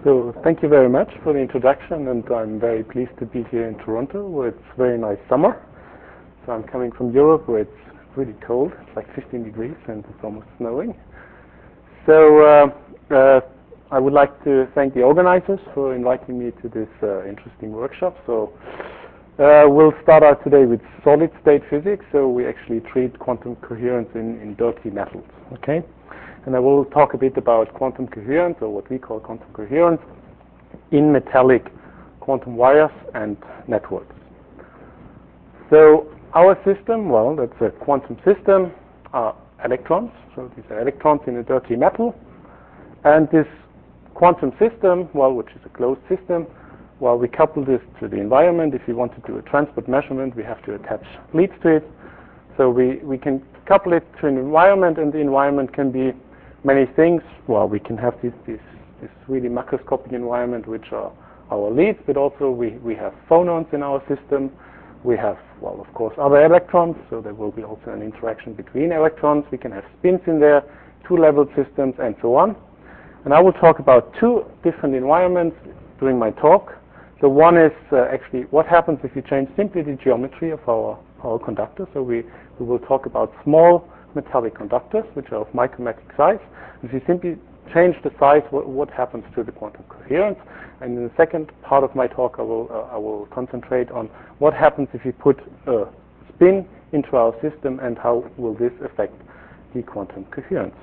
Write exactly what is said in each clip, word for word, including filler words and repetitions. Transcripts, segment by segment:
So thank you very much for the introduction, and I'm very pleased to be here in Toronto, where it's very nice summer. So I'm coming from Europe, where it's really cold. It's like fifteen degrees, and it's almost snowing. So uh, uh, I would like to thank the organizers for inviting me to this uh, interesting workshop. So uh, we'll start out today with solid-state physics. So we actually treat quantum coherence in, in dirty metals. Okay. And I will talk a bit about quantum coherence, or what we call quantum coherence, in metallic quantum wires and networks. So our system, well, that's a quantum system, are electrons. So these are electrons in a dirty metal. And this quantum system, well, which is a closed system, well, we couple this to the environment. If you want to do a transport measurement, we have to attach leads to it. So we, we can couple it to an environment, and the environment can be many things. Well, we can have this, this, this really macroscopic environment, which are our leads, but also we, we have phonons in our system. We have, well, of course, other electrons, so there will be also an interaction between electrons. We can have spins in there, two-level systems, and so on. And I will talk about two different environments during my talk. So one is uh, actually what happens if you change simply the geometry of our, our conductor. So we, we will talk about small metallic conductors, which are of micrometric size. If you simply change the size, what, what happens to the quantum coherence? And in the second part of my talk, I will, uh, I will concentrate on what happens if you put a spin into our system, and how will this affect the quantum coherence.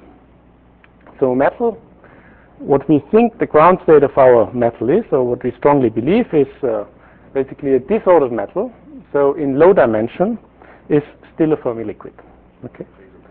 So metal, what we think the ground state of our metal is, or what we strongly believe, is uh, basically a disordered metal. So in low dimension is still a Fermi liquid. Okay.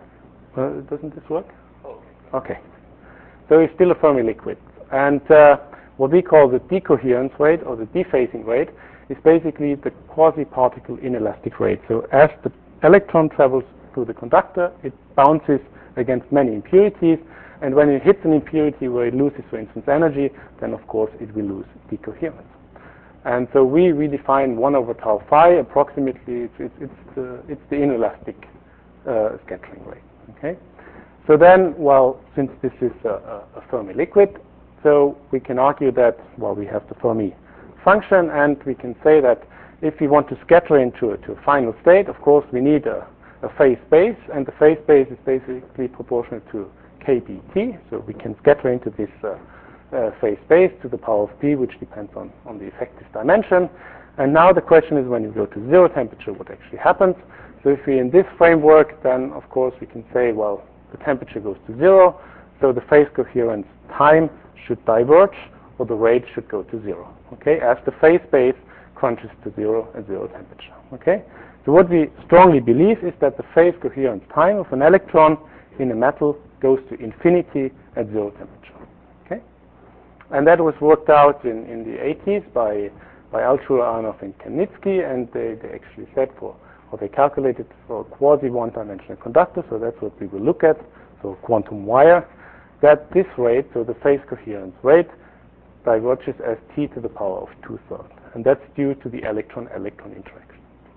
Uh, doesn't this work? Oh. Okay. So it's still a Fermi liquid. And uh, what we call the decoherence rate, or the dephasing rate, is basically the quasi-particle inelastic rate. So as the electron travels through the conductor, it bounces against many impurities, and when it hits an impurity where it loses, for instance, energy, then of course it will lose decoherence. And so we, we define one over tau phi, approximately, it's, it's, it's, the, it's the inelastic uh, scattering rate. Okay. So then, well, since this is a, a, a Fermi liquid, so we can argue that, well, we have the Fermi function, and we can say that if we want to scatter into a, to a final state, of course, we need a, a phase space, and the phase space is basically proportional to k B T. So we can scatter into this uh, uh, phase space to the power of p, which depends on, on the effective dimension. And now the question is, when you go to zero temperature, what actually happens? So if we're in this framework, then of course we can say, well, the temperature goes to zero, so the phase coherence time should diverge, or the rate should go to zero, okay, as the phase space crunches to zero at zero temperature, okay? So what we strongly believe is that the phase coherence time of an electron in a metal goes to infinity at zero temperature, okay? And that was worked out in, in the eighties by, by Altshuler, Arnoff, and Chemnitsky, and they, they actually said for or they calculated for a quasi one-dimensional conductor, so that's what we will look at, so quantum wire, that this rate, so the phase coherence rate, diverges as t to the power of two-thirds. And that's due to the electron-electron interaction.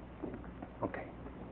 Okay.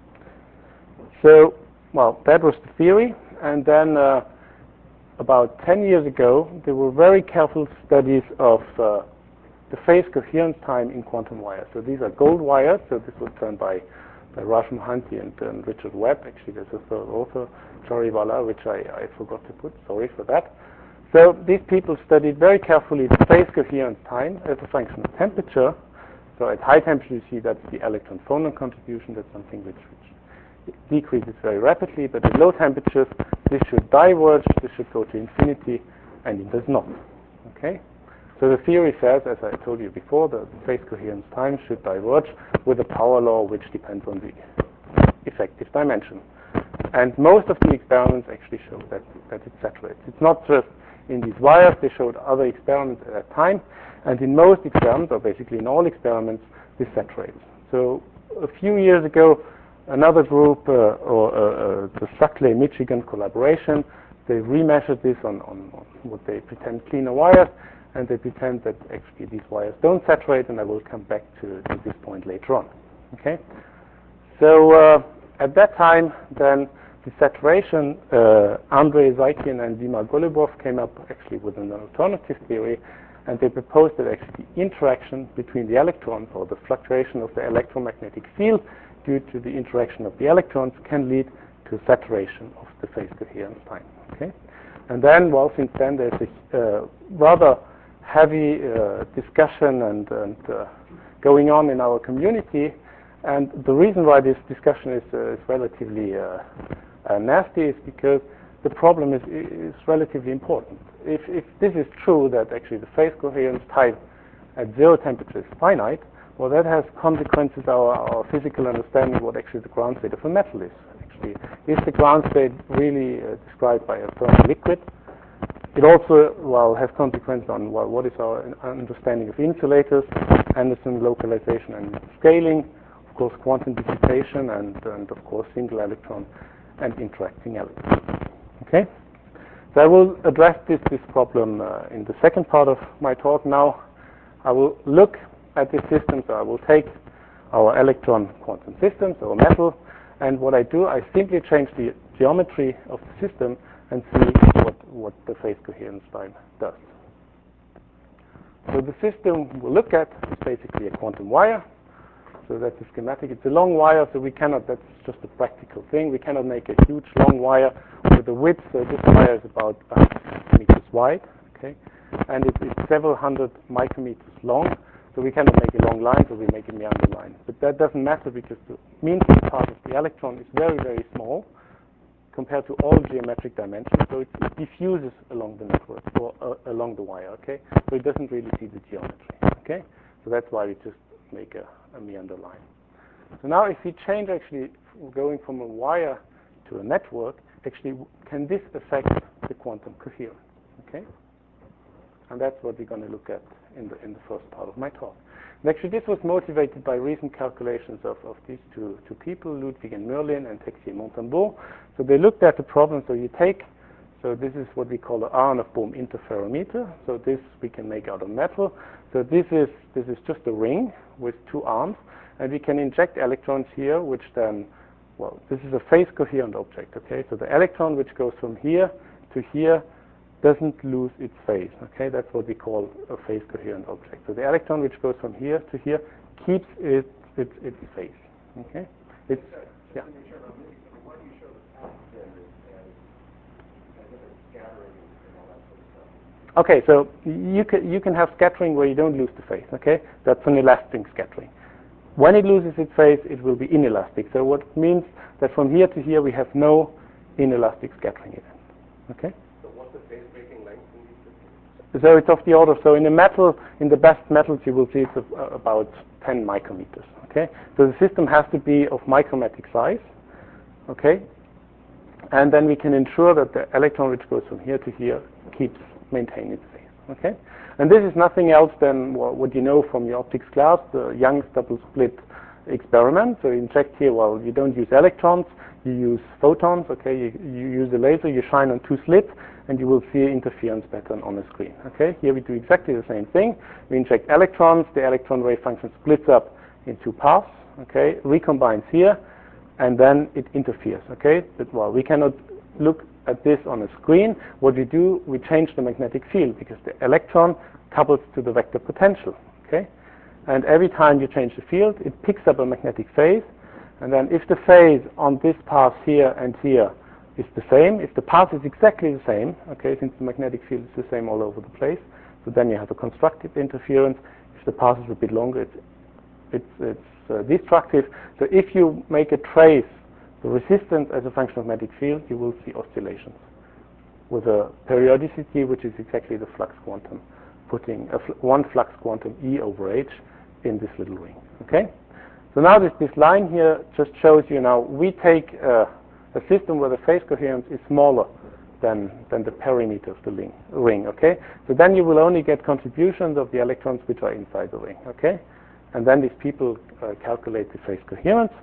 So, well, that was the theory. And then uh, about ten years ago, there were very careful studies of uh, the phase coherence time in quantum wires. So these are gold wires, so this was done by by Raj Mohanty and, and Richard Webb. Actually, there's a third author, Charivala, which I, I forgot to put. Sorry for that. So these people studied very carefully the phase coherence time as a function of temperature. So at high temperature, you see that's the electron-phonon contribution. That's something which, which decreases very rapidly. But at low temperatures, this should diverge. This should go to infinity, and it does not. Okay. So the theory says, as I told you before, the phase coherence time should diverge with a power law which depends on the effective dimension. And most of the experiments actually show that, that it saturates. It's not just in these wires. They showed other experiments at that time. And in most experiments, or basically in all experiments, this saturates. So a few years ago, another group, uh, or uh, uh, the Suckley, Michigan collaboration, they remeasured this on, on, on what they pretend cleaner wires, and they pretend that actually these wires don't saturate, and I will come back to, to this point later on. Okay. So uh, at that time, then the saturation, uh, Andrei Zaikin and Dima Golubov came up actually with an alternative theory, and they proposed that actually the interaction between the electrons, or the fluctuation of the electromagnetic field due to the interaction of the electrons, can lead to saturation of the phase coherence time. Okay, and then, well, since then there's a uh, rather heavy uh, discussion and, and uh, going on in our community, and the reason why this discussion is, uh, is relatively uh, uh, nasty is because the problem is, is relatively important. If, if this is true, that actually the phase coherence time at zero temperature is finite, well, that has consequences our, our physical understanding of what actually the ground state of a metal is. Actually, is the ground state really uh, described by a thermal liquid? It also, well, has consequences on, well, what is our understanding of insulators, Anderson localization and scaling, of course quantum dissipation, and, and of course single electron and interacting electrons. Okay, so I will address this, this problem uh, in the second part of my talk. Now I will look at this system, so I will take our electron quantum system, so a metal, and what I do, I simply change the geometry of the system and see what, what the phase coherence time does. So the system we'll look at is basically a quantum wire. So that's the schematic. It's a long wire, so we cannot, that's just a practical thing. We cannot make a huge long wire with a width. So this wire is about one hundred meters wide, okay? And it, it's several hundred micrometers long. So we cannot make a long line, so we make a meander line. But that doesn't matter because the mean free path of the electron is very, very small compared to all geometric dimensions, so it, it diffuses along the network, or uh, along the wire, okay? So it doesn't really see the geometry, okay? So that's why we just make a, a meander line. So now if we change actually going from a wire to a network, actually can this affect the quantum coherence, okay? And that's what we're going to look at in the, in the first part of my talk. And actually this was motivated by recent calculations of, of these two, two people, Ludwig and Merlin and Texier Montambeau. So they looked at the problem, so you take, so this is what we call the Aharonov-Bohm interferometer. So this we can make out of metal. So this is, this is just a ring with two arms, and we can inject electrons here, which then, well, this is a phase coherent object, okay? So the electron which goes from here to here doesn't lose its phase, okay? That's what we call a phase coherent object. So the electron which goes from here to here keeps its its, its phase, okay? It's, yeah. Okay, so you can you can have scattering where you don't lose the phase, okay? That's an elastic scattering. When it loses its phase, it will be inelastic. So what means that from here to here we have no inelastic scattering event, okay? So it's of the order, so in the metal, in the best metals, you will see it's uh, about ten micrometers, okay? So the system has to be of micrometric size, okay? And then we can ensure that the electron which goes from here to here keeps maintaining its phase, okay? And this is nothing else than what you know from your optics class, the Young's double slit experiment. So you inject here, well, you don't use electrons, you use photons, okay? You, you use a laser, you shine on two slits, and you will see an interference pattern on the screen, okay? Here we do exactly the same thing. We inject electrons, the electron wave function splits up in two paths, okay? Recombines here, and then it interferes, okay? But, well, we cannot look at this on a screen. What we do, we change the magnetic field because the electron couples to the vector potential, okay? And every time you change the field, it picks up a magnetic phase, and then if the phase on this path here and here is the same, if the path is exactly the same, okay, since the magnetic field is the same all over the place, so then you have a constructive interference. If the path is a bit longer, it's, it's, it's uh, destructive. So if you make a trace, the resistance as a function of magnetic field, you will see oscillations with a periodicity which is exactly the flux quantum, putting a fl one flux quantum E over H in this little ring, okay? So now this, this line here just shows you now we take uh, a system where the phase coherence is smaller than, than the perimeter of the ring, ring, okay? So then you will only get contributions of the electrons which are inside the ring, okay? And then these people uh, calculate the phase coherence,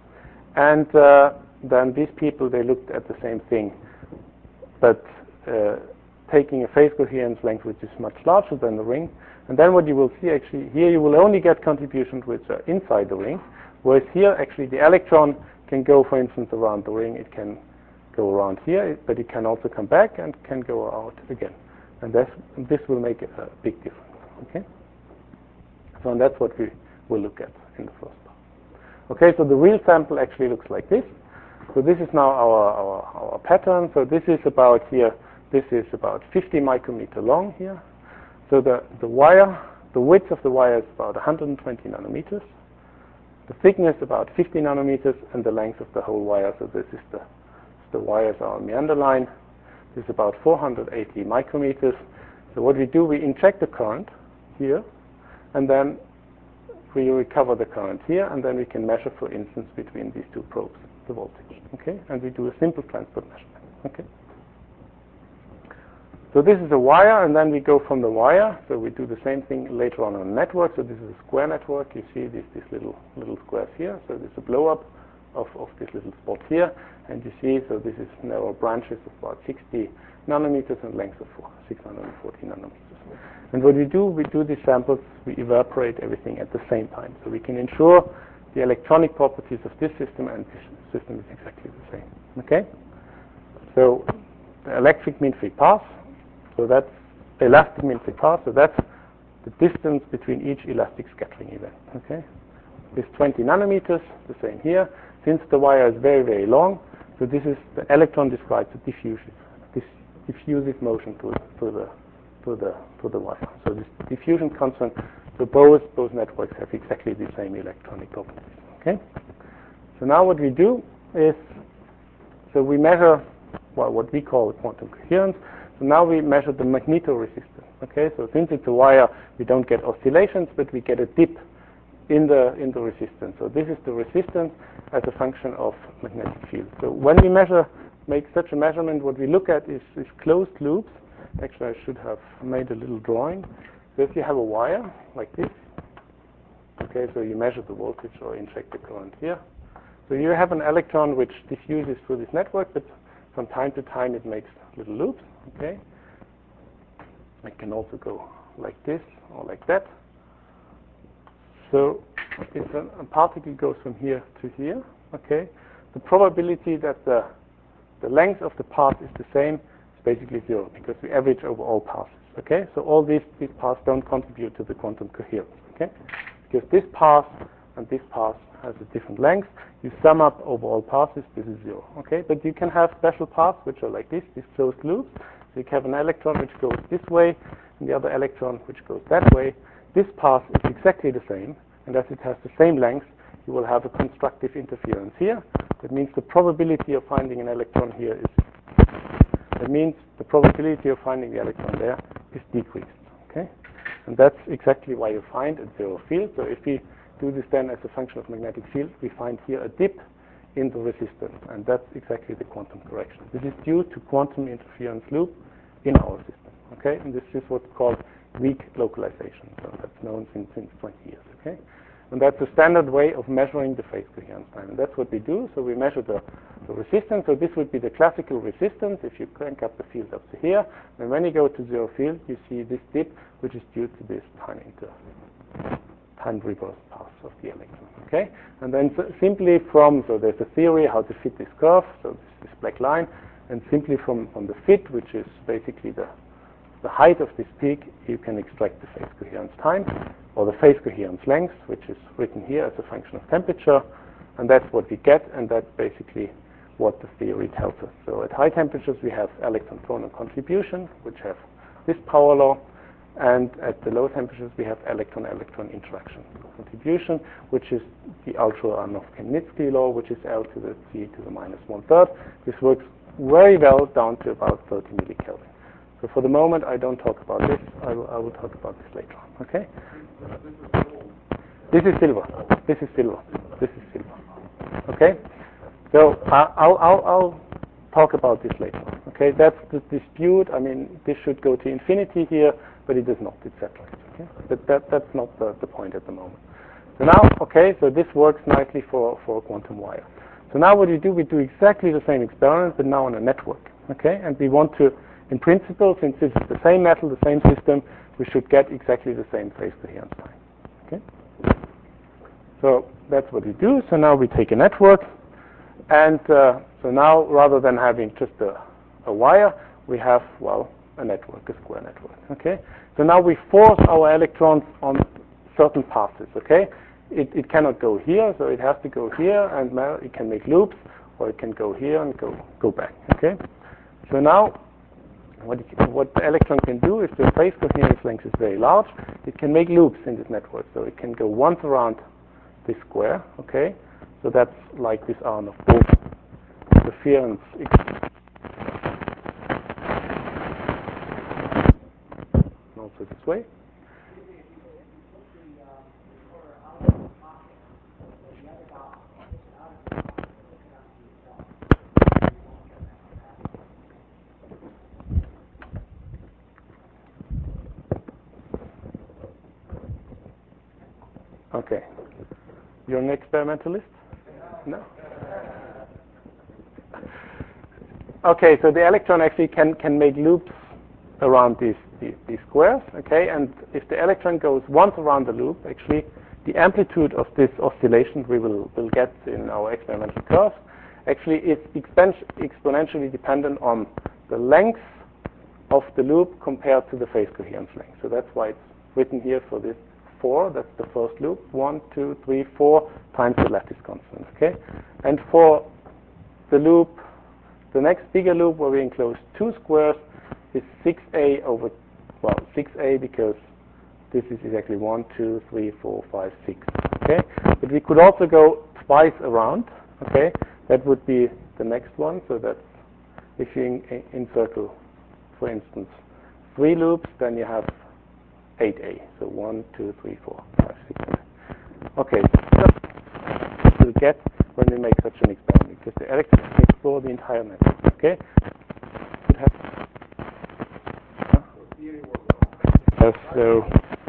and uh, then these people, they looked at the same thing, but uh, taking a phase coherence length which is much larger than the ring, and then what you will see actually, here you will only get contributions which are inside the ring, whereas here actually the electron can go, for instance, around the ring. It can go around here, but it can also come back and can go out again. And this, this will make a big difference. Okay. So and that's what we will look at in the first part. Okay, so the real sample actually looks like this. So this is now our, our, our pattern. So this is about here, this is about fifty micrometer long here. So the, the wire, the width of the wire is about one hundred twenty nanometers. The thickness about fifty nanometers, and the length of the whole wire, so this is the, the wires are on meander line, is about four hundred eighty micrometers. So what we do, we inject the current here, and then we recover the current here, and then we can measure, for instance, between these two probes, the voltage. Okay, and we do a simple transport measurement. Okay. So this is a wire, and then we go from the wire. So we do the same thing later on on a network. So this is a square network. You see these these little little squares here. So there's a blow up of of this little spot here, and you see. So this is narrow branches of about sixty nanometers and length of six hundred forty nanometers. And what we do, we do these samples. We evaporate everything at the same time, so we can ensure the electronic properties of this system and this system is exactly the same. Okay. So the electric mean-free path. So that's the elastic mean-free path. So that's the distance between each elastic scattering event. Okay, it's twenty nanometers. The same here. Since the wire is very very long, so this is the electron describes the diffusive, this diffusive motion to, to the to the to the wire. So this diffusion constant. So both both networks have exactly the same electronic properties. Okay. So now what we do is, so we measure well, what we call quantum coherence. So now we measure the magnetoresistance. Okay, so since it's a wire, we don't get oscillations, but we get a dip in the in the resistance. So this is the resistance as a function of magnetic field. So when we measure, make such a measurement, what we look at is, is closed loops. Actually, I should have made a little drawing. So if you have a wire like this, okay, so you measure the voltage or inject the current here. So you have an electron which diffuses through this network, but from time to time it makes little loops. Okay, it can also go like this or like that. So if a, a particle goes from here to here, okay, the probability that the the length of the path is the same is basically zero, because we average over all passes. Okay, so all these these paths don't contribute to the quantum coherence. Okay, because this path and this path has a different length. You sum up over all passes, this is zero. Okay, but you can have special paths which are like this, these closed loops. So you have an electron which goes this way, and the other electron which goes that way. This path is exactly the same, and as it has the same length, you will have a constructive interference here. That means the probability of finding an electron here is, that means the probability of finding the electron there is decreased. Okay, and that's exactly why you find a zero field. So if we do this then as a function of magnetic field, we find here a dip in the resistance, and that's exactly the quantum correction. This is due to quantum interference loop in our system. Okay, and this is what's called weak localization. So that's known since, since twenty years. Okay, and that's a standard way of measuring the phase coherence time, and that's what we do. So we measure the, the resistance. So this would be the classical resistance if you crank up the field up to here, and when you go to zero field, you see this dip, which is due to this time inter time reverse path of the electron. Okay, and then so simply from, so there's a theory how to fit this curve, so this, this black line, and simply from, from the fit, which is basically the, the height of this peak, you can extract the phase coherence time, or the phase coherence length, which is written here as a function of temperature, and that's what we get, and that's basically what the theory tells us. So at high temperatures we have electron-phonon contribution, which have this power law, and at the low temperatures we have electron-electron interaction contribution, which is the Ultrahanov-Kemnitsky law, which is L to the C to the minus one third. This works very well down to about thirty millikelvin. So for the moment I don't talk about this. I will, I will talk about this later on. Okay. This is silver. This is silver. This is silver. Okay. So uh, I'll, I'll, I'll talk about this later on. Okay. That's the dispute. I mean, this should go to infinity here, but it does not. It's separated. Okay. But that, that's not the, the point at the moment. So now, okay, so this works nicely for, for a quantum wire. So now what we do, we do exactly the same experiment, but now on a network. Okay, and we want to, in principle, since this is the same metal, the same system, we should get exactly the same phase coherence time. Okay. So that's what we do. So now we take a network, and uh, so now rather than having just a, a wire, we have, well, a network, a square network. Okay. So now we force our electrons on certain paths. Okay. It, it cannot go here, so it has to go here, and now it can make loops, or it can go here and go go back. Okay. So now, what it, what the electron can do, if the phase coherence length is very large, it can make loops in this network. So it can go once around this square. Okay. So that's like this arm of both interference. Also this way. Okay. You're an experimentalist? No? Okay, so the electron actually can, can make loops around these, these, these squares, okay? And if the electron goes once around the loop, actually, the amplitude of this oscillation we will, will get in our experimental curve, actually is exponentially dependent on the length of the loop compared to the phase coherence length. So that's why it's written here for this four, that's the first loop, one, two, three, four times the lattice constant, okay? And for the loop, the next bigger loop where we enclose two squares is six A over, well, six A because this is exactly one, two, three, four, five, six, okay? But we could also go twice around, okay? That would be the next one, so that's if you in, encircle, for instance, three loops, then you have eight A. So one, two, three, four, five, six, seven. Okay, so that's what we'll get when we make such an experiment, because the electron can explore the entire network. Okay? It has, huh? Yes, so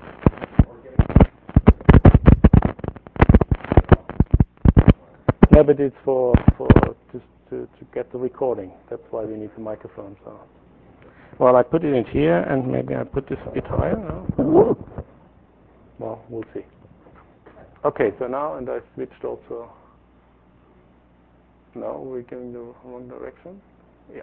no, but it's for for just to, to get the recording. That's why we need the microphone. So. Well, I put it in here, and maybe I put this a bit higher. No? Well, we'll see. Okay, so now, and I switched also. No, we're going the wrong direction. Yeah.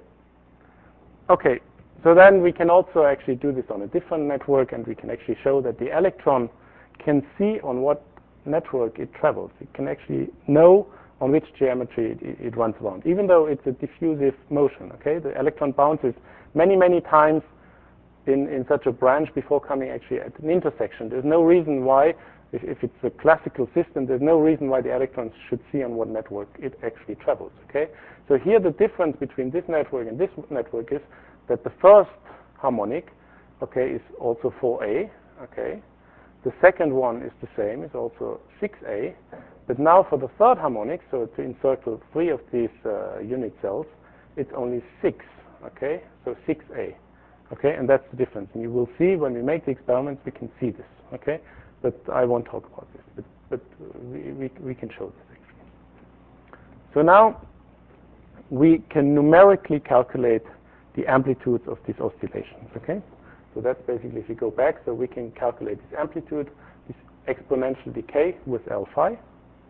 Okay, so then we can also actually do this on a different network, and we can actually show that the electron can see on what network it travels. It can actually know on which geometry it, it runs around, even though it's a diffusive motion. Okay, the electron bounces many, many times in, in such a branch before coming actually at an intersection. There's no reason why, if, if it's a classical system, there's no reason why the electrons should see on what network it actually travels. Okay, so here the difference between this network and this network is that the first harmonic, okay, is also four A. Okay, the second one is the same, it's also six A. But now for the third harmonic, so to encircle three of these uh, unit cells, it's only six. Okay, so six A. Okay, and that's the difference. And you will see when we make the experiments, we can see this. Okay, but I won't talk about this. But, but we, we, we can show this actually. So now we can numerically calculate the amplitudes of these oscillations. Okay, so that's basically if you go back, so we can calculate this amplitude, this exponential decay with L phi.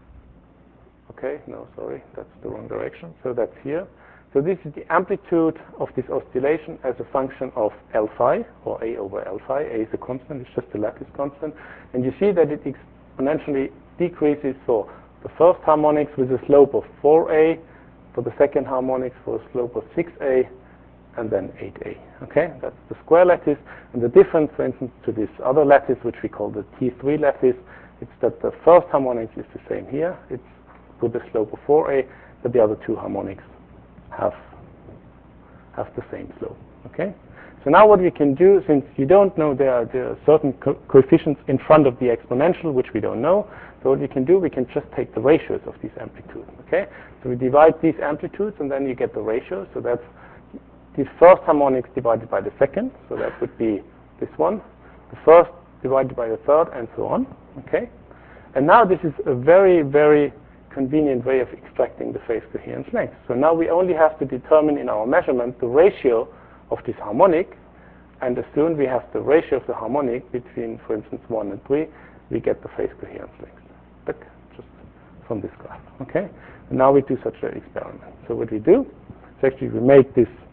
Okay, no, sorry, that's the wrong direction. So that's here. So this is the amplitude of this oscillation as a function of L phi, or A over L phi. A is a constant, it's just a lattice constant. And you see that it exponentially decreases for the first harmonics with a slope of four A, for the second harmonics for a slope of six A, and then eight A. Okay, that's the square lattice. And the difference, for instance, to this other lattice, which we call the T three lattice, it's that the first harmonics is the same here. It's with a slope of four A, but the other two harmonics have have the same slope. Okay, so now what we can do, since you don't know there are, there are certain co coefficients in front of the exponential which we don't know, so what we can do, we can just take the ratios of these amplitudes. Okay, so we divide these amplitudes and then you get the ratios. So that's the first harmonics divided by the second, so that would be this one, the first divided by the third, and so on. Okay, and now this is a very, very convenient way of extracting the phase coherence length. So now we only have to determine in our measurement the ratio of this harmonic, and as soon as we have the ratio of the harmonic between, for instance, one and three, we get the phase coherence length. Look, just from this graph. Okay, and now we do such an experiment. So what we do is actually we make this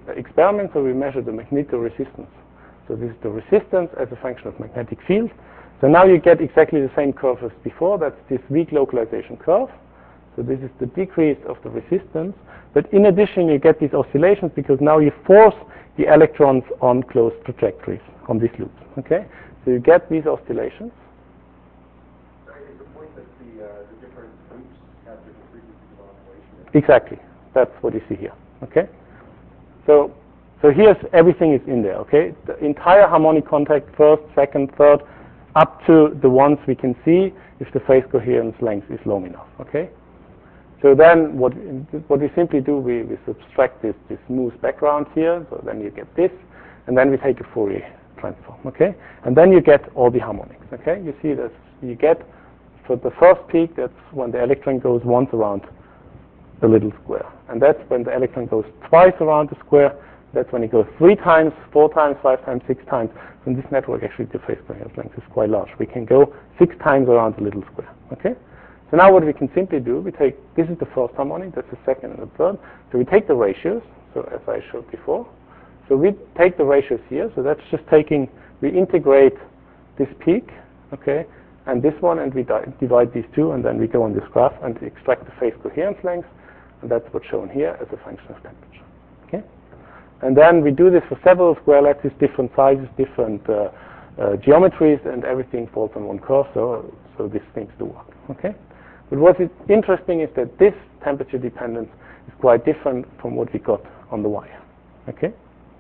experiment, so we measure the magnetoresistance. So this is the resistance as a function of magnetic field. So now you get exactly the same curve as before. That's this weak localization curve. So this is the decrease of the resistance. But in addition, you get these oscillations because now you force the electrons on closed trajectories on these loops. Okay? So you get these oscillations. So is the point that the, uh, the different loops have different frequencies of oscillation? Exactly. That's what you see here. Okay? So, so here's everything is in there. Okay? The entire harmonic contact, first, second, third, up to the ones we can see if the phase coherence length is long enough. Okay? So then what, what we simply do, we, we subtract this, this smooth background here, so then you get this, and then we take a Fourier transform, okay? And then you get all the harmonics, okay? You see that you get, for the first peak, that's when the electron goes once around the little square. And that's when the electron goes twice around the square. That's when it goes three times, four times, five times, six times. In this network, actually, the phase coherence length is quite large. We can go six times around the little square, okay? So now what we can simply do, we take, this is the first harmonic, that's the second and the third. So we take the ratios, so as I showed before. So we take the ratios here, so that's just taking, we integrate this peak, okay, and this one, and we di divide these two, and then we go on this graph and extract the phase coherence length, and that's what's shown here as a function of temperature, okay? And then we do this for several square lattices, different sizes, different uh, uh, geometries, and everything falls on one curve, so, so this seems to work, okay? But what is interesting is that this temperature dependence is quite different from what we got on the wire. Okay?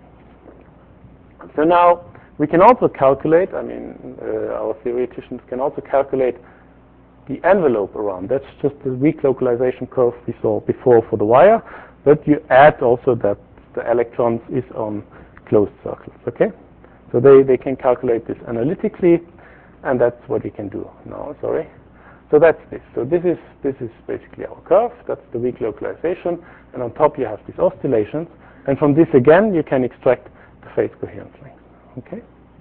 So now we can also calculate, I mean, uh, our theoreticians can also calculate the envelope around. That's just the weak localization curve we saw before for the wire, but you add also that the electrons is on closed circles. Okay? So they, they can calculate this analytically, and that's what we can do now. Sorry. So that's this. So this is this is basically our curve. That's the weak localization, and on top you have these oscillations. And from this again, you can extract the phase coherence length. Okay.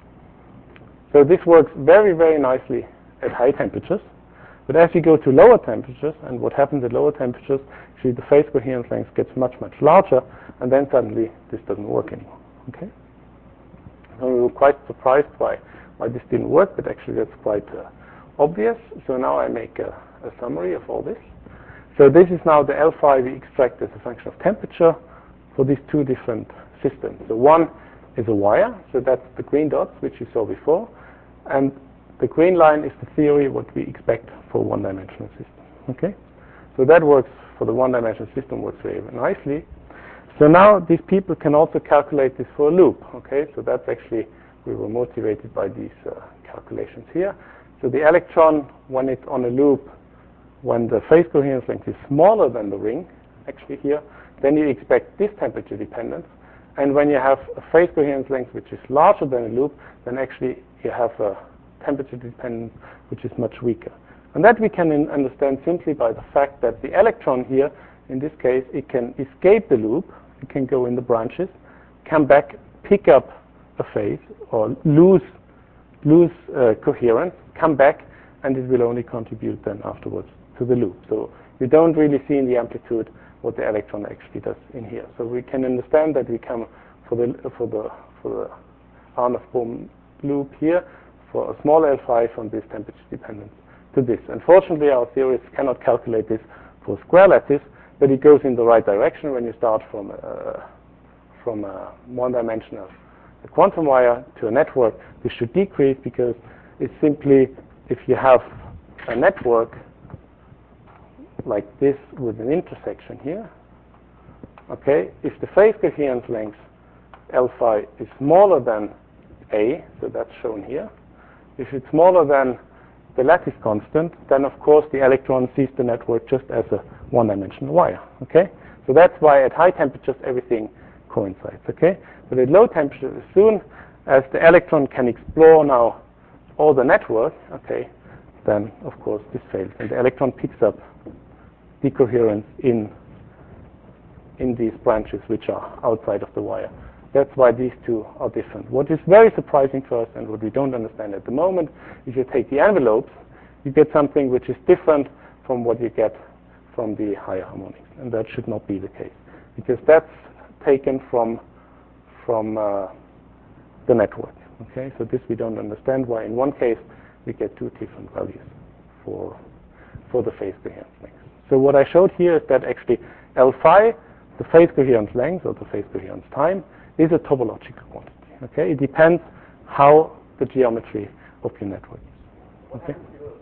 So this works very very nicely at high temperatures, but as you go to lower temperatures, and what happens at lower temperatures, actually the phase coherence length gets much much larger, and then suddenly this doesn't work anymore. Okay. So we were quite surprised why why this didn't work, but actually that's quite uh, obvious. So now I make a, a summary of all this. So this is now the L phi we extract as a function of temperature for these two different systems. So one is a wire, so that's the green dots which you saw before, and the green line is the theory what we expect for a one-dimensional system. Okay, so that works for the one-dimensional system, works very nicely. So now these people can also calculate this for a loop. Okay, so that's actually, we were motivated by these uh, calculations here. So the electron, when it's on a loop, when the phase coherence length is smaller than the ring, actually here, then you expect this temperature dependence. And when you have a phase coherence length which is larger than a loop, then actually you have a temperature dependence which is much weaker. And that we can in understand simply by the fact that the electron here, in this case, it can escape the loop, it can go in the branches, come back, pick up a phase, or lose lose uh, coherence, come back, and it will only contribute then afterwards to the loop. So you don't really see in the amplitude what the electron actually does in here. So we can understand that we come for the for the for the Arnold-Bohm loop here for a small L phi from this temperature dependence to this. Unfortunately, our theorists cannot calculate this for square lattice, but it goes in the right direction when you start from uh, from a one-dimensional a quantum wire to a network. This should decrease because it's simply, if you have a network like this with an intersection here, okay, if the phase coherence length L phi is smaller than A, so that's shown here, if it's smaller than the lattice constant, then of course the electron sees the network just as a one-dimensional wire, okay? So that's why at high temperatures everything coincides, okay? But at low temperatures, as soon as the electron can explore now all the network, okay, then of course this fails, and the electron picks up decoherence in in these branches which are outside of the wire. That's why these two are different. What is very surprising for us, and what we don't understand at the moment, if you take the envelopes, you get something which is different from what you get from the higher harmonics, and that should not be the case, because that's taken from from uh, the network. Okay, so this we don't understand why in one case we get two different values for for the phase coherence length. So what I showed here is that actually L phi, the phase coherence length or the phase coherence time, is a topological quantity. Okay, it depends how the geometry of your network is. Okay.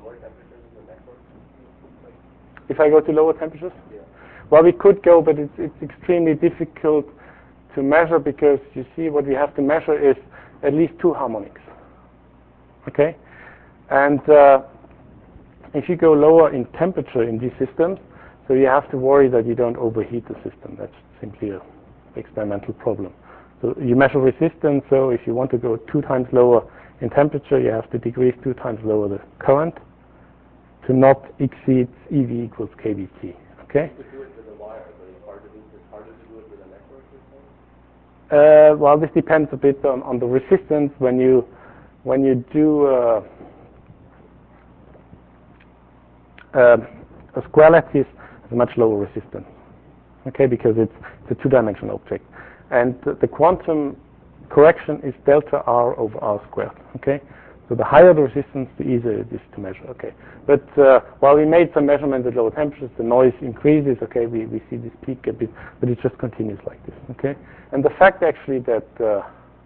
If I go to lower temperatures? Yeah. Well, we could go, but it's, it's extremely difficult to measure because you see what we have to measure is at least two harmonics. Okay? And uh, if you go lower in temperature in these systems, so you have to worry that you don't overheat the system. That's simply an experimental problem. So you measure resistance, so if you want to go two times lower in temperature, you have to decrease two times lower the current to not exceed E V equals K B T. Okay? You could do it with a wire, but it's harder to do, it's harder to do it with a network, you're saying? Uh, well, this depends a bit on, on the resistance. When you when you do uh, uh, a square lattice, has a much lower resistance. Okay, because it's, it's a two-dimensional object, and the, the quantum correction is delta R over R squared. Okay. So the higher the resistance, the easier it is to measure. Okay, but uh, while we made some measurements at lower temperatures, the noise increases. Okay, we, we see this peak a bit, but it just continues like this. Okay, and the fact actually that uh,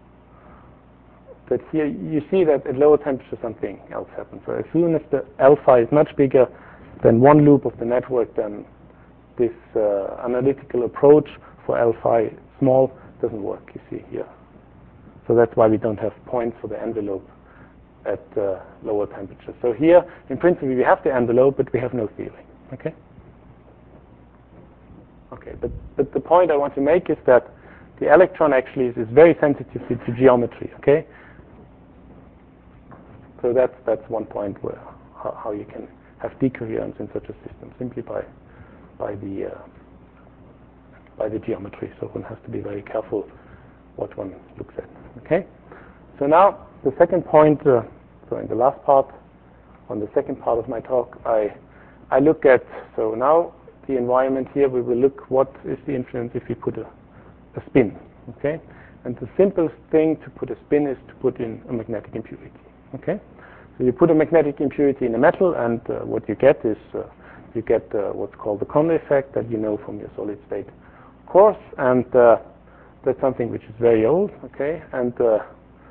that here you see that at lower temperatures something else happens. So as soon as the L phi is much bigger than one loop of the network, then this uh, analytical approach for L phi small doesn't work. You see here. So that's why we don't have points for the envelope at uh, lower temperatures. So here, in principle, we have the envelope, but we have no theory. Okay? Okay, but, but the point I want to make is that the electron actually is, is very sensitive to, to geometry. Okay? So that's, that's one point where how, how you can have decoherence in such a system, simply by, by, the, uh, by the geometry. So one has to be very careful what one looks at. Okay? So now, the second point, uh, so in the last part, on the second part of my talk, I, I look at, so now the environment here, we will look what is the influence if we put a, a spin, okay? And the simplest thing to put a spin is to put in a magnetic impurity, okay? So you put a magnetic impurity in a metal, and uh, what you get is, uh, you get uh, what's called the Kondo effect that you know from your solid state course, and uh, that's something which is very old, okay? And uh,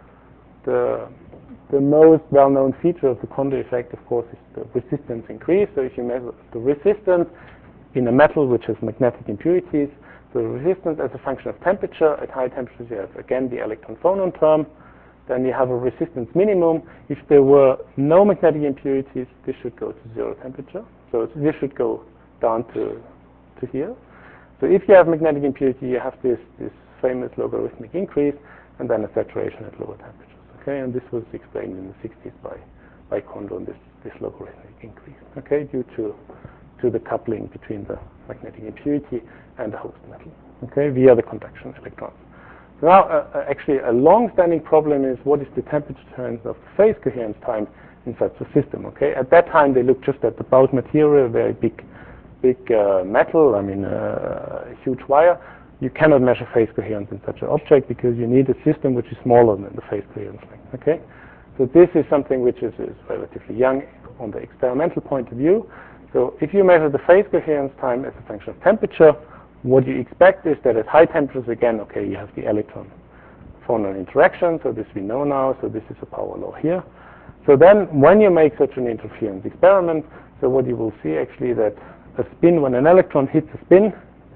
The, the most well-known feature of the Kondo effect, of course, is the resistance increase. So if you measure the resistance in a metal which has magnetic impurities, the resistance as a function of temperature, at high temperatures you have, again, the electron-phonon term. Then you have a resistance minimum. If there were no magnetic impurities, this should go to zero temperature. So this should go down to, to here. So if you have magnetic impurity, you have this, this famous logarithmic increase, and then a saturation at lower temperatures. Okay, and this was explained in the sixties by, by Kondo, this, this logarithmic increase, okay, due to, to the coupling between the magnetic impurity and the host metal, okay, via the conduction electrons. So now, uh, actually, a long-standing problem is what is the temperature difference of the phase coherence time in such a system, okay? At that time, they looked just at the bulk material, very big, big uh, metal, I mean, uh, a huge wire. You cannot measure phase coherence in such an object because you need a system which is smaller than the phase coherence length. Okay, so this is something which is, is relatively young on the experimental point of view. So if you measure the phase coherence time as a function of temperature, what you expect is that at high temperatures, again, okay, you have the electron-phonon interaction. So this we know now. So this is a power law here. So then, when you make such an interference experiment, so what you will see actually that a spin, when an electron hits a spin,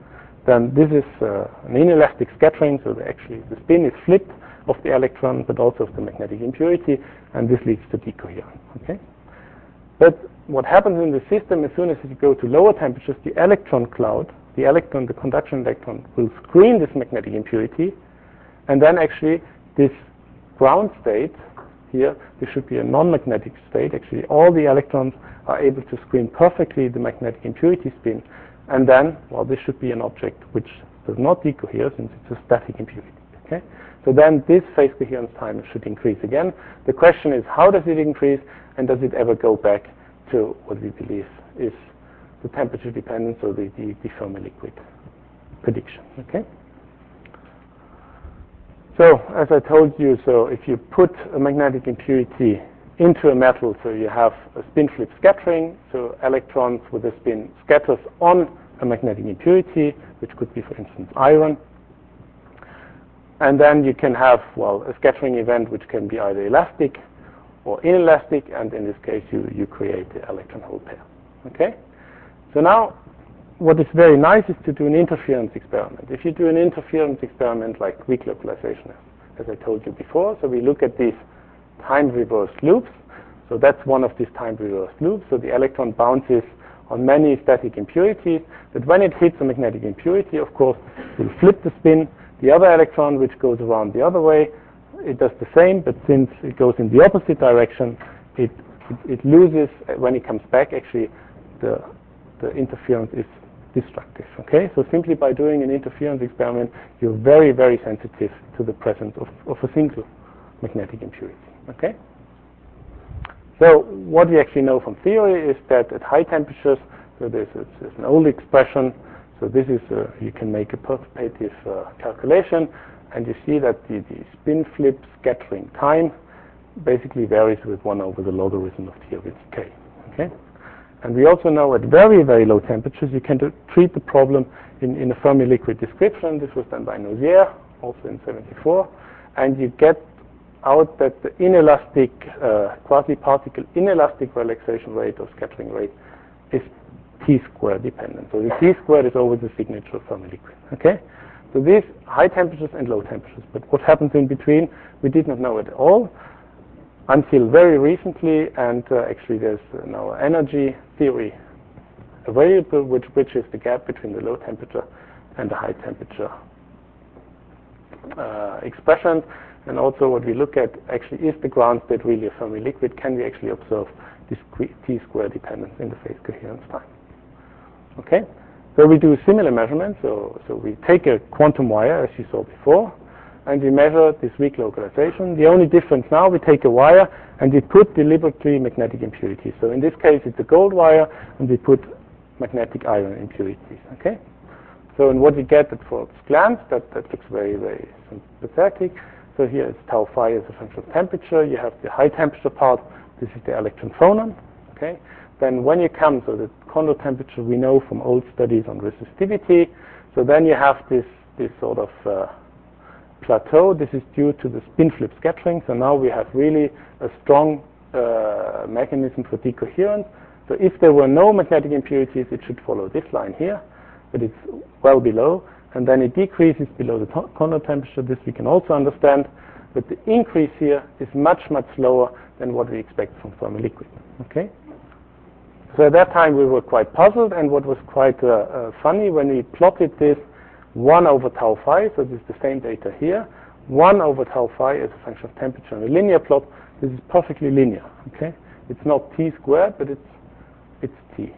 then this is uh, an inelastic scattering, so the actually the spin is flipped of the electron, but also of the magnetic impurity, and this leads to decoherence. Okay, but what happens in the system as soon as you go to lower temperatures, the electron cloud, the electron, the conduction electron, will screen this magnetic impurity, and then actually this ground state here, this should be a non-magnetic state. Actually, all the electrons are able to screen perfectly the magnetic impurity spin. And then, well, this should be an object which does not decohere since it's a static impurity. Okay, so then this phase coherence time should increase again. The question is, how does it increase, and does it ever go back to what we believe is the temperature dependence, or the, the, the Fermi liquid prediction? Okay. So, as I told you, so if you put a magnetic impurity into a metal, so you have a spin flip scattering, so electrons with a spin scatters on a magnetic impurity, which could be, for instance, iron. And then you can have, well, a scattering event which can be either elastic or inelastic, and in this case you, you create the electron-hole pair. Okay? So now, what is very nice is to do an interference experiment. If you do an interference experiment like weak localization, as I told you before, so we look at these time-reversed loops. So that's one of these time-reversed loops. So the electron bounces on many static impurities, but when it hits a magnetic impurity, of course, it will flip the spin. The other electron, which goes around the other way, it does the same, but since it goes in the opposite direction, it, it, it loses, when it comes back, actually, the, the interference is destructive. Okay, so simply by doing an interference experiment, you're very, very sensitive to the presence of, of a single magnetic impurity. Okay. So what we actually know from theory is that at high temperatures, so there's, there's an old expression. So this is a, you can make a perturbative uh, calculation, and you see that the, the spin flip scattering time basically varies with one over the logarithm of T over k. Okay. And we also know at very, very low temperatures, you can do, treat the problem in, in a Fermi liquid description. This was done by Nozière, also in seventy-four. And you get out that the inelastic, uh, quasi-particle inelastic relaxation rate or scattering rate is T-squared dependent. So the T-squared is always the signature of Fermi liquid. Okay? So these high temperatures and low temperatures. But what happens in between, we did not know at all until very recently, and uh, actually there's uh, now energy theory available, which bridges the gap between the low temperature and the high temperature uh, expressions. And also what we look at actually is the ground state really a Fermi liquid. Can we actually observe this T-square dependence in the phase coherence time? Okay, so we do similar measurements. So, so we take a quantum wire, as you saw before, and we measure this weak localization. The only difference now, we take a wire and we put deliberately magnetic impurities. So in this case, it's a gold wire, and we put magnetic iron impurities. Okay. So and what we get at first glance, that, that looks very, very sympathetic. So here is tau phi as a function of temperature. You have the high temperature part. This is the electron phonon. Okay. Then when you come, so the condor temperature we know from old studies on resistivity. So then you have this this sort of uh, plateau. This is due to the spin flip scattering. So now we have really a strong uh, mechanism for decoherence. So if there were no magnetic impurities, it should follow this line here, but it's well below. And then it decreases below the condor temperature. This we can also understand. But the increase here is much, much slower than what we expect from Fermi liquid. Okay. So at that time we were quite puzzled, and what was quite uh, uh, funny when we plotted this one over tau phi, so this is the same data here, one over tau phi as a function of temperature in a linear plot. This is perfectly linear. Okay. It's not t squared, but it's it's t.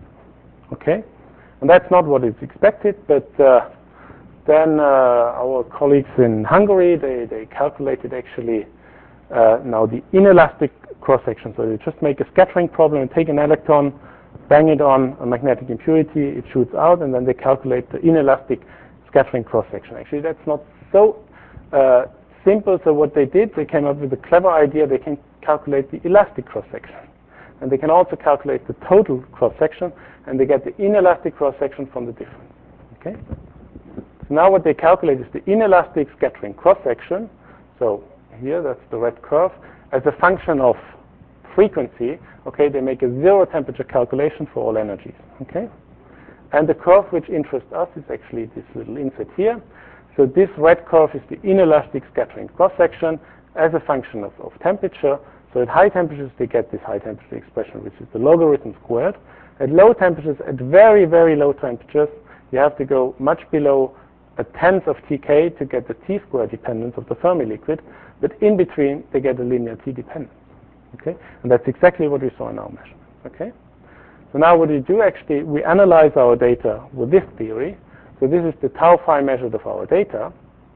Okay. And that's not what is expected, but uh, then uh, our colleagues in Hungary, they, they calculated actually uh, now the inelastic cross-section. So they just make a scattering problem and take an electron, bang it on a magnetic impurity, it shoots out, and then they calculate the inelastic scattering cross-section. Actually, that's not so uh, simple. So what they did, they came up with a clever idea. They can calculate the elastic cross-section. And they can also calculate the total cross-section, and they get the inelastic cross-section from the difference. Okay? So now what they calculate is the inelastic scattering cross-section. So here, that's the red curve, as a function of frequency. Okay, they make a zero temperature calculation for all energies. Okay? And the curve which interests us is actually this little insert here. So this red curve is the inelastic scattering cross-section as a function of, of temperature. So at high temperatures, they get this high temperature expression, which is the logarithm squared. At low temperatures, at very, very low temperatures, you have to go much below a tenth of T K to get the T squared dependence of the Fermi liquid. But in between, they get a linear T dependence. Okay? And that's exactly what we saw in our measurement. Okay? So now what we do, actually, we analyze our data with this theory. So this is the tau phi measured of our data.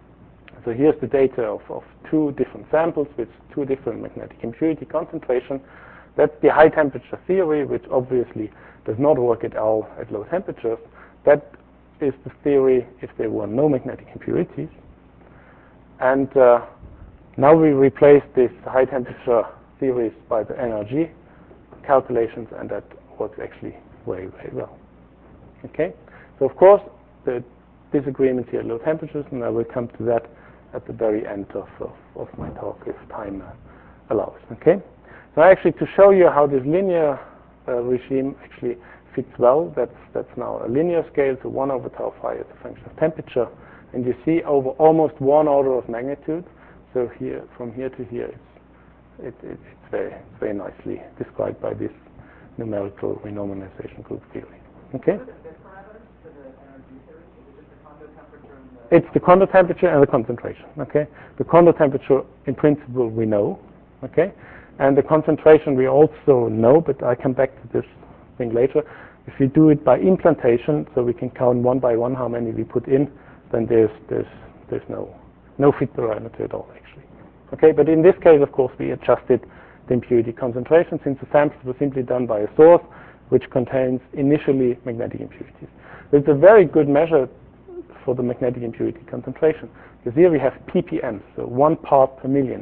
So here's the data of, of two different samples with two different magnetic impurity concentration. That's the high temperature theory, which obviously does not work at all at low temperatures. That is the theory if there were no magnetic impurities. And uh, now we replace this high temperature theories by the N R G calculations, and that works actually very, very well. Okay? So of course, the disagreements here at low temperatures, and I will come to that at the very end of, of, of my talk if time uh, allows. Okay? So actually, to show you how this linear uh, regime actually fits well, that's, that's now a linear scale, so one over tau phi is a function of temperature, and you see over almost one order of magnitude. So here, from here to here, it's, it, it, it's, very, it's very nicely described by this numerical renormalization group theory. Okay? What are the bit parameters for the energy theory? Is it just the Kondo temperature and the... It's the Kondo temperature and the concentration. Okay? The Kondo temperature, in principle, we know. Okay? And the concentration we also know, but I come back to this thing later. If we do it by implantation, so we can count one by one how many we put in, then there's there's there's no no fit parameter at all actually. Okay, but in this case, of course, we adjusted the impurity concentration since the samples were simply done by a source which contains initially magnetic impurities. It's a very good measure for the magnetic impurity concentration, because here we have p p m, so one part per million.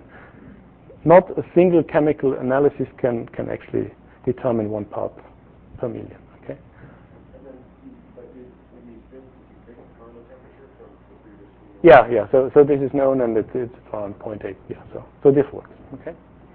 Not a single chemical analysis can can actually determine one part per million. Okay. And then, but in these bins, you take the Kondo temperature from the previous one? Yeah, yeah. So so this is known, and it's, it's around zero point eight. Yeah. So so this works. Okay.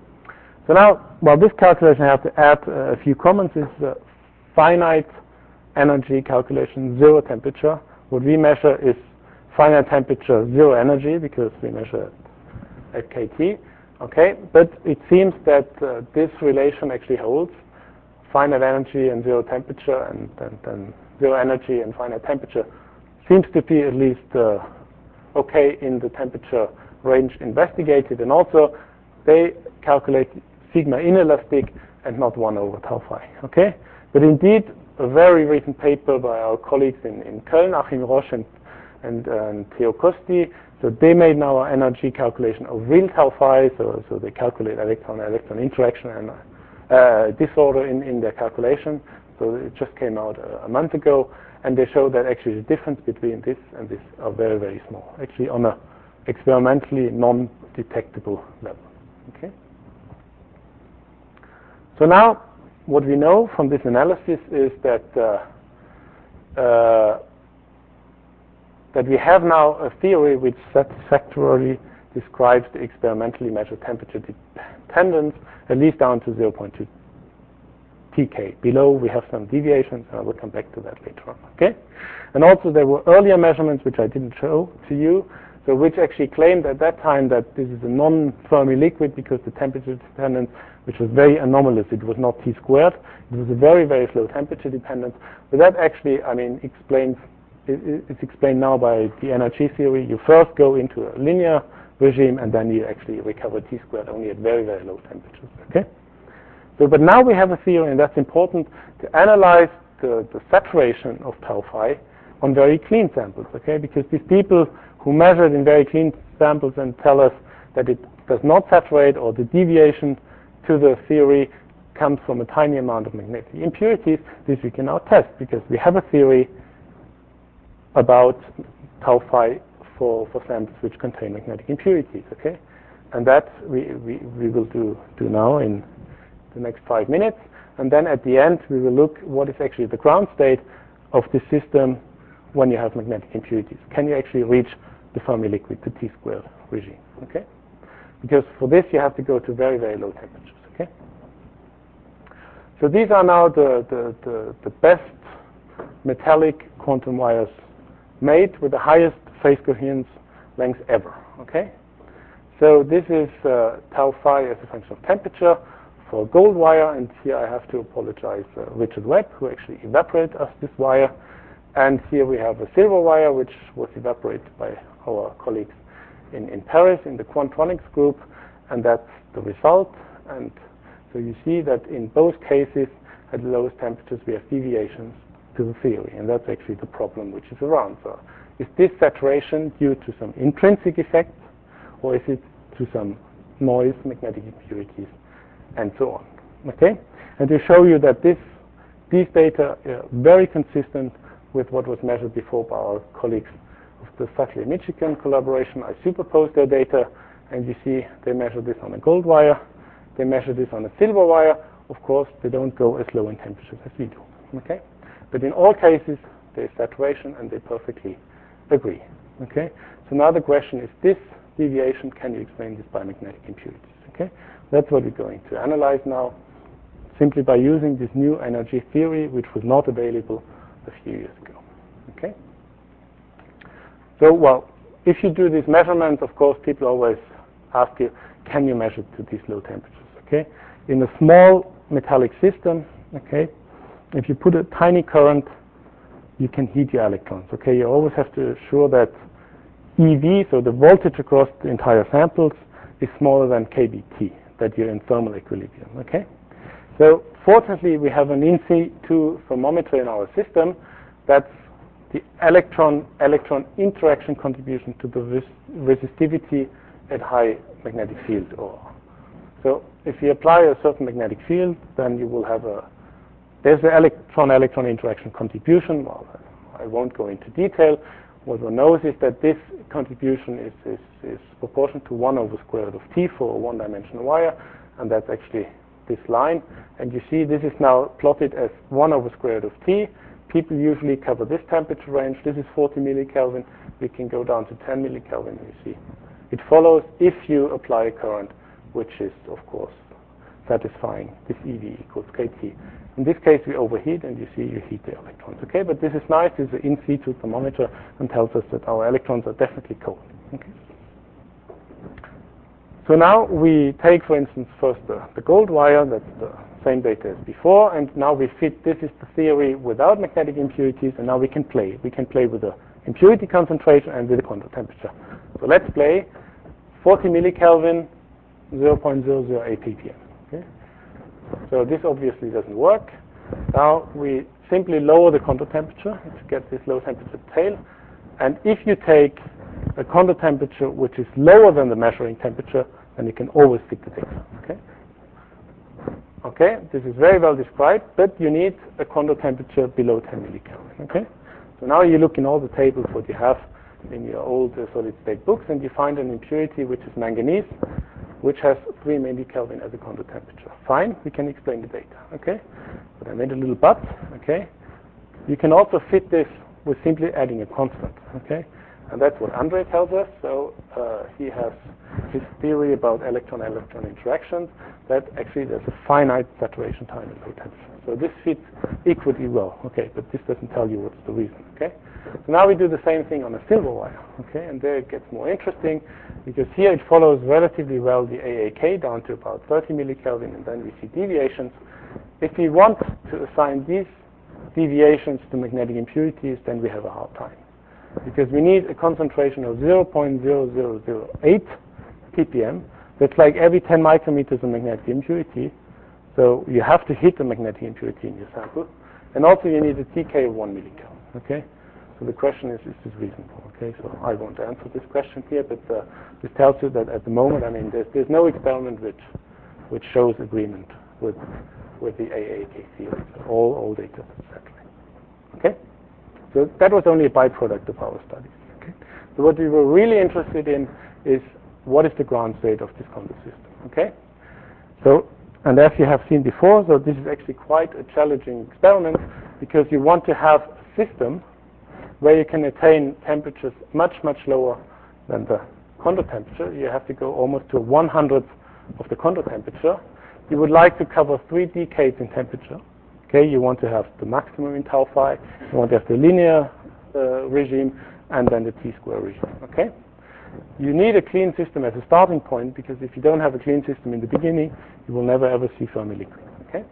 So now, well, this calculation I have to add uh, a few comments. Is uh, finite energy calculation, zero temperature. What we measure is finite temperature, zero energy, because we measure at K T. Okay, but it seems that uh, this relation actually holds. Finite energy and zero temperature, and, and, and zero energy and finite temperature seems to be at least uh, okay in the temperature range investigated. And also, they calculate sigma inelastic and not one over tau phi. Okay, but indeed, a very recent paper by our colleagues in, in Köln, Achim Roche and, and, uh, and Theo Kosti. So they made now an energy calculation of real tau phi. So, so they calculate electron-electron interaction and uh, disorder in, in their calculation. So it just came out a, a month ago, and they show that actually the difference between this and this are very, very small. Actually, on a experimentally non-detectable level. Okay. So now, what we know from this analysis is that uh, uh, that we have now a theory which satisfactorily describes the experimentally measured temperature dependence, at least down to zero point two T K. Below, we have some deviations, and I will come back to that later on. Okay? And also, there were earlier measurements which I didn't show to you, so which actually claimed at that time that this is a non-Fermi liquid because the temperature dependence, which was very anomalous, it was not T squared, it was a very, very slow temperature dependence. But that actually, I mean, explains, it, it's explained now by the N R G theory. You first go into a linear regime, and then you actually recover T squared only at very, very low temperatures. Okay? So, but now we have a theory, and that's important, to analyze the, the saturation of tau phi on very clean samples, okay? Because these people who measured in very clean samples and tell us that it does not saturate, or the deviation to the theory comes from a tiny amount of magnetic impurities, this we can now test, because we have a theory about tau phi for, for samples which contain magnetic impurities, okay? And that we, we, we will do, do now in the next five minutes. And then at the end, we will look what is actually the ground state of the system when you have magnetic impurities. Can you actually reach the Fermi liquid, the T squared regime, okay? Because for this, you have to go to very, very low temperatures, okay? So these are now the, the, the, the best metallic quantum wires made with the highest phase coherence length ever, okay? So this is uh, tau phi as a function of temperature for a gold wire, and here I have to apologize uh, Richard Webb, who actually evaporated us this wire. And here we have a silver wire, which was evaporated by our colleagues in, in Paris in the Quantronics group, and that's the result. And so you see that in both cases, at the lowest temperatures, we have deviations to the theory, and that's actually the problem which is around. So is this saturation due to some intrinsic effects, or is it to some noise, magnetic impurities, and so on? Okay? And to show you that this, these data are very consistent with what was measured before by our colleagues of the Sackley-Michigan collaboration. I superposed their data, and you see they measure this on a gold wire. They measure this on a silver wire. Of course, they don't go as low in temperatures as we do. Okay? But in all cases, there's saturation, and they perfectly agree. Okay? So now the question is, this deviation, can you explain this by magnetic impurities? Okay? That's what we're going to analyze now, simply by using this new energy theory, which was not available a few years ago. Okay? So, well, if you do these measurements, of course, people always ask you, can you measure to these low temperatures? Okay? In a small metallic system, okay, if you put a tiny current, you can heat your electrons. Okay? You always have to ensure that E V, so the voltage across the entire samples, is smaller than K B T, that you're in thermal equilibrium. Okay? So fortunately, we have an in situ thermometer in our system. That's the electron-electron interaction contribution to the res resistivity at high magnetic field. Or so if you apply a certain magnetic field, then you will have a, there's the electron-electron interaction contribution. Well, I won't go into detail. What one knows is that this contribution is, is, is proportional to one over square root of T for a one-dimensional wire, and that's actually this line. And you see this is now plotted as one over square root of T. People usually cover this temperature range. This is forty millikelvin. We can go down to ten millikelvin, you see. It follows if you apply a current, which is, of course, satisfying this E V equals K T. In this case, we overheat, and you see you heat the electrons. Okay, but this is nice. This is an in situ thermometer and tells us that our electrons are definitely cold. Okay. So now we take, for instance, first the, the gold wire. That's the same data as before, and now we fit. This is the theory without magnetic impurities, and now we can play. We can play with the impurity concentration and with the contact temperature. So let's play forty millikelvin, zero point zero zero eight ppm. Okay. So this obviously doesn't work. Now we simply lower the contact temperature to get this low temperature tail. And if you take a contact temperature which is lower than the measuring temperature, then you can always fit the data. Okay? Okay, this is very well described, but you need a contact temperature below ten millikelvin. Okay? So now you look in all the tables what you have in your old uh, solid state books, and you find an impurity which is manganese, which has three millikelvin as a contact temperature. Fine, we can explain the data. Okay? But I made a little but. Okay? You can also fit this with simply adding a constant. Okay? And that's what Andre tells us. So uh, he has his theory about electron-electron interactions, that actually there's a finite saturation time at low temperature. So this fits equally well. Okay, but this doesn't tell you what's the reason. Okay. So now we do the same thing on a silver wire. Okay, and there it gets more interesting, because here it follows relatively well the A A K down to about thirty millikelvin, and then we see deviations. If we want to assign these deviations to magnetic impurities, then we have a hard time, because we need a concentration of zero point zero zero zero eight ppm. That's like every ten micrometers of magnetic impurity. So you have to hit the magnetic impurity in your sample. And also you need a T K of one millikelvin. Okay? So the question is, is this reasonable? Okay, so I won't answer this question here, but uh, this tells you that at the moment, I mean, there's, there's no experiment which which shows agreement with with the A A K theory. So all, all data exactly. Okay? So that was only a byproduct of our studies. Okay? So what we were really interested in is what is the ground state of this contact system. Okay? So, and as you have seen before, so this is actually quite a challenging experiment, because you want to have a system where you can attain temperatures much, much lower than the contact temperature. You have to go almost to one hundredth of the contact temperature. You would like to cover three decades in temperature. Okay, you want to have the maximum in tau phi, you want to have the linear uh, regime, and then the T-square regime. Okay? You need a clean system as a starting point, because if you don't have a clean system in the beginning, you will never ever see Fermi liquid. Okay?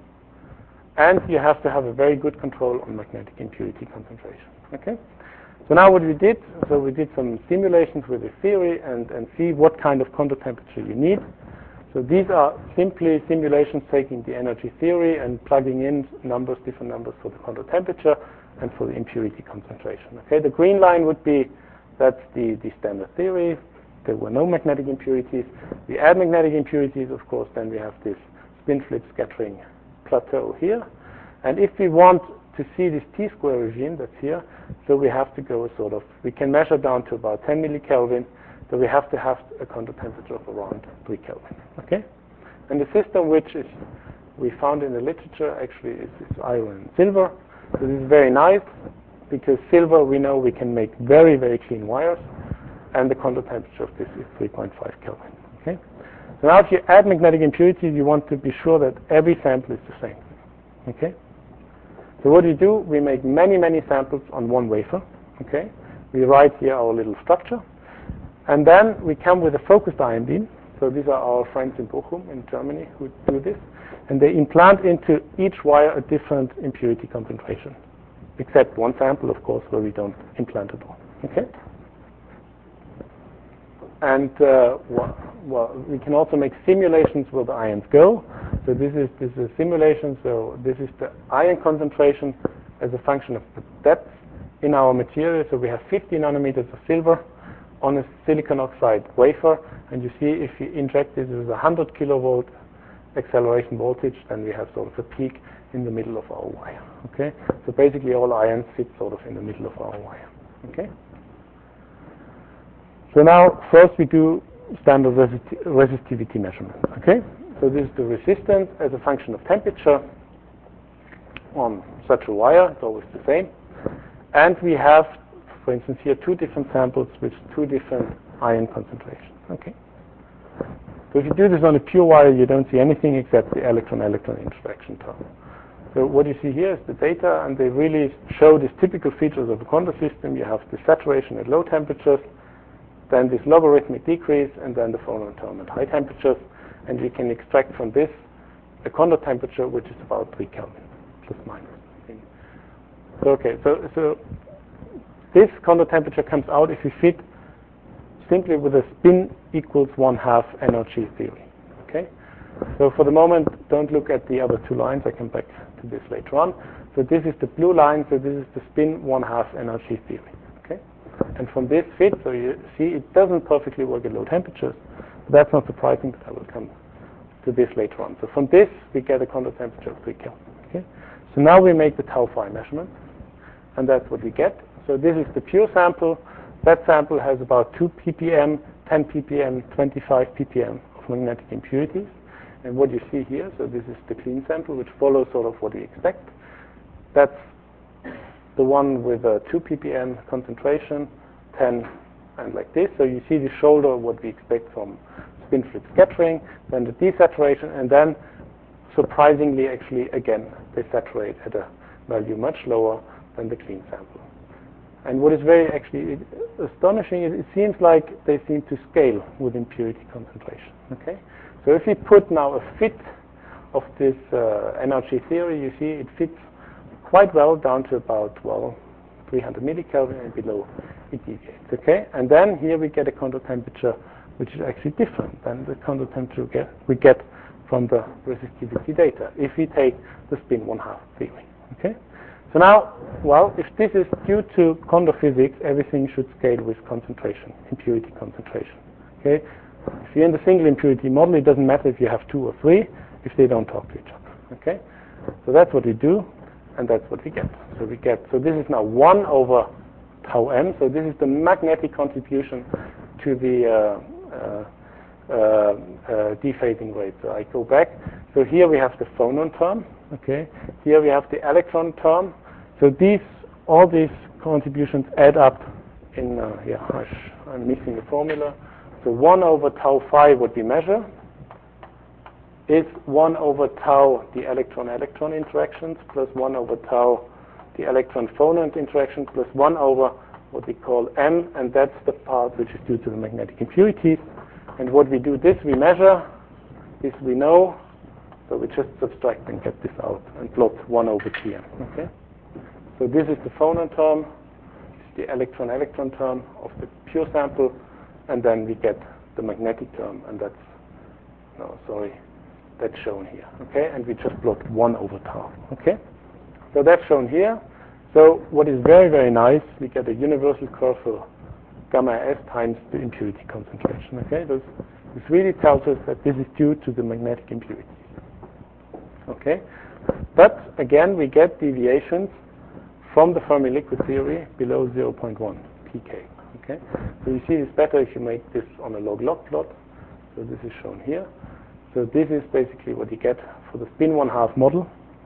And you have to have a very good control on magnetic impurity concentration. Okay? So now what we did, so we did some simulations with the theory and, and see what kind of contact temperature you need. So these are simply simulations taking the energy theory and plugging in numbers, different numbers for the contact temperature and for the impurity concentration. Okay, the green line would be, that's the, the standard theory. There were no magnetic impurities. We add magnetic impurities, of course, then we have this spin flip scattering plateau here. And if we want to see this T-square regime that's here, so we have to go sort of, we can measure down to about ten millikelvin, so we have to have a contact temperature of around three Kelvin, okay? And the system which is we found in the literature actually is, is iron and silver. So this is very nice, because silver we know we can make very, very clean wires, and the contact temperature of this is three point five Kelvin, okay? So now if you add magnetic impurities, you want to be sure that every sample is the same, okay? So what do you do? We make many, many samples on one wafer, okay? We write here our little structure, and then we come with a focused ion beam. So these are our friends in Bochum in Germany who do this, and they implant into each wire a different impurity concentration, except one sample, of course, where we don't implant at all, okay? And uh, well, well, we can also make simulations where the ions go. So this is this is a simulation. So this is the ion concentration as a function of the depth in our material. So we have fifty nanometers of silver on a silicon oxide wafer, and you see if you inject this with a one hundred kilovolt acceleration voltage, then we have sort of a peak in the middle of our wire. Okay. So basically, all ions sit sort of in the middle of our wire. Okay. So now, first we do standard resisti resistivity measurement. Okay, so this is the resistance as a function of temperature on such a wire. It's always the same. And we have, for instance, here two different samples with two different ion concentrations. Okay. So if you do this on a pure wire, you don't see anything except the electron-electron interaction term. So what you see here is the data, and they really show these typical features of a quantum system. You have the saturation at low temperatures, then this logarithmic decrease, and then the phonon term at high temperatures, and we can extract from this a condor temperature which is about three Kelvin, plus minus. So, okay, so, so this condor temperature comes out if you fit simply with a spin equals one half energy theory. Okay, so for the moment, don't look at the other two lines. I come back to this later on. So this is the blue line. So this is the spin one half energy theory. And from this fit, so you see it doesn't perfectly work at low temperatures. But that's not surprising, but I will come to this later on. So from this, we get a condor temperature of three Kelvin. Okay? So now we make the tau phi measurement, and that's what we get. So this is the pure sample. That sample has about two ppm, ten ppm, twenty-five ppm of magnetic impurities. And what you see here, so this is the clean sample, which follows sort of what we expect. That's the one with a two ppm concentration, ten, and like this. So you see the shoulder, what we expect from spin flip scattering, then the desaturation, and then surprisingly, actually, again, they saturate at a value much lower than the clean sample. And what is very actually astonishing is it seems like they seem to scale with impurity concentration. Okay, so if we put now a fit of this uh, N R G theory, you see it fits quite well down to about, well, three hundred millikelvin, and below it deviates. Okay, and then here we get a condor temperature which is actually different than the condor temperature we get, we get from the resistivity data if we take the spin one half theory. Okay, so now, well, if this is due to condor physics, everything should scale with concentration, impurity concentration. Okay, if you're in the single impurity model, it doesn't matter if you have two or three if they don't talk to each other. Okay, so that's what we do. And that's what we get. So we get, so this is now one over tau m. So this is the magnetic contribution to the uh, uh, uh, uh, dephasing rate. So I go back. So here we have the phonon term. Okay. Here we have the electron term. So these, all these contributions add up in, uh, yeah, I'm missing the formula. So one over tau phi, what we measure, is one over tau the electron-electron interactions plus one over tau the electron-phonon interactions plus one over what we call m, and that's the part which is due to the magnetic impurities. And what we do this, we measure, this we know, so we just subtract and get this out and plot one over Tm. Okay? So this is the phonon term, this is the electron-electron term of the pure sample, and then we get the magnetic term, and that's, no, sorry, that's shown here, okay? And we just plot one over tau, okay? So that's shown here. So what is very, very nice, we get a universal curve for gamma S times the impurity concentration, okay? This, this really tells us that this is due to the magnetic impurities, okay? But again, we get deviations from the Fermi liquid theory below zero point one p K. Okay, so you see it's better if you make this on a log-log plot. So this is shown here. So this is basically what you get for the spin one half model,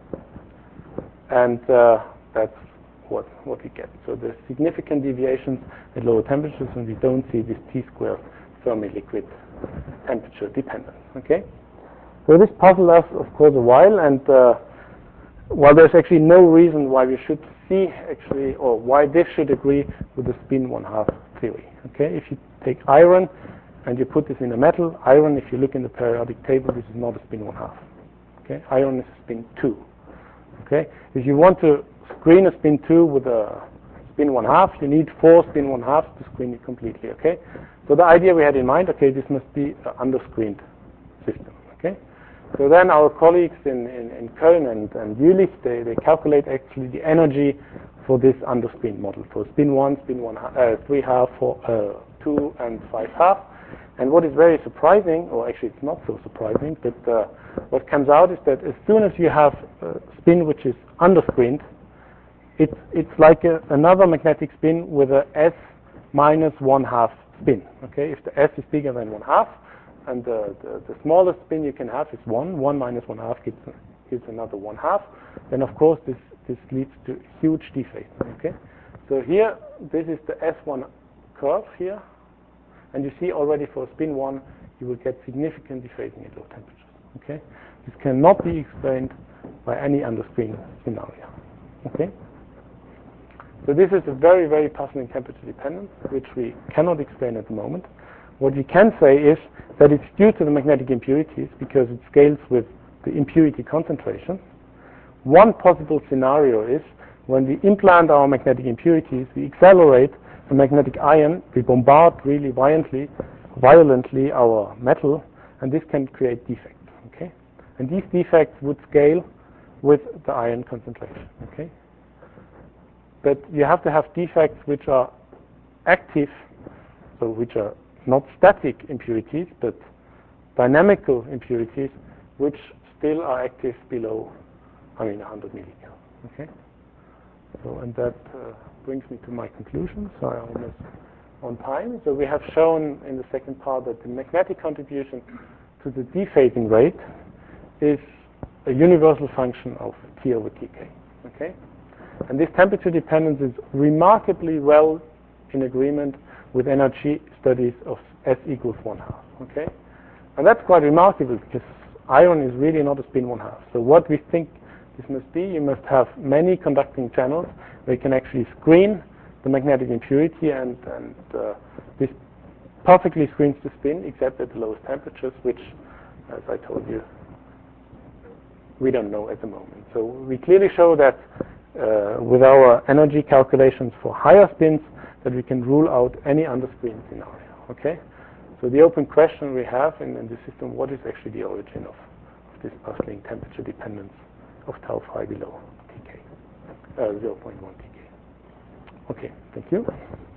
and uh, that's what what we get. So there's significant deviations at lower temperatures, and we don't see this T squared Fermi liquid temperature dependence. Okay. So this puzzled us, of course, a while, and uh, while there's actually no reason why we should see actually, or why this should agree with the spin one half theory. Okay, if you take iron and you put this in a metal, iron, if you look in the periodic table, this is not a spin one half. Okay, iron is spin two. Okay, if you want to screen a spin two with a spin one half, you need four spin one halves to screen it completely. Okay, so the idea we had in mind, okay, this must be an underscreened system. Okay. So then our colleagues in, in, in Köln and, and Jülich, they, they calculate actually the energy for this underscreened model, for spin one, spin one, uh, three half, four, uh, two, and five half. And what is very surprising, or actually it's not so surprising, but uh, what comes out is that as soon as you have a spin which is underscreened, it's, it's like a, another magnetic spin with a S minus one half spin. Okay, if the S is bigger than one half, and the, the, the smallest spin you can have is one. One minus one half gives, gives another one half. Then, of course, this, this leads to huge dephasing. Okay? So here, this is the S one curve here. And you see already for spin one, you will get significant dephasing at low temperatures. Okay? This cannot be explained by any underscreened scenario. Okay? So this is a very, very puzzling temperature dependence, which we cannot explain at the moment. What we can say is that it's due to the magnetic impurities because it scales with the impurity concentration. One possible scenario is when we implant our magnetic impurities, we accelerate the magnetic ion, we bombard really violently, violently our metal, and this can create defects. Okay? And these defects would scale with the ion concentration. Okay? But you have to have defects which are active, so which are not static impurities, but dynamical impurities, which still are active below, I mean, one hundred millikel. Okay. So, and that uh, brings me to my conclusion. So I'm almost on time. So we have shown in the second part that the magnetic contribution to the dephasing rate is a universal function of T over T K. Okay. And this temperature dependence is remarkably well in agreement with energy studies of S equals one half. Okay, and that's quite remarkable because iron is really not a spin one half. So what we think this must be, you must have many conducting channels where you can actually screen the magnetic impurity, and, and uh, this perfectly screens the spin except at the lowest temperatures, which, as I told you, we don't know at the moment. So we clearly show that uh, with our energy calculations for higher spins, that we can rule out any underscreened scenario. Okay, so the open question we have in, in the system: what is actually the origin of, of this puzzling temperature dependence of tau phi below T K, uh, zero point one T K? Okay, thank you.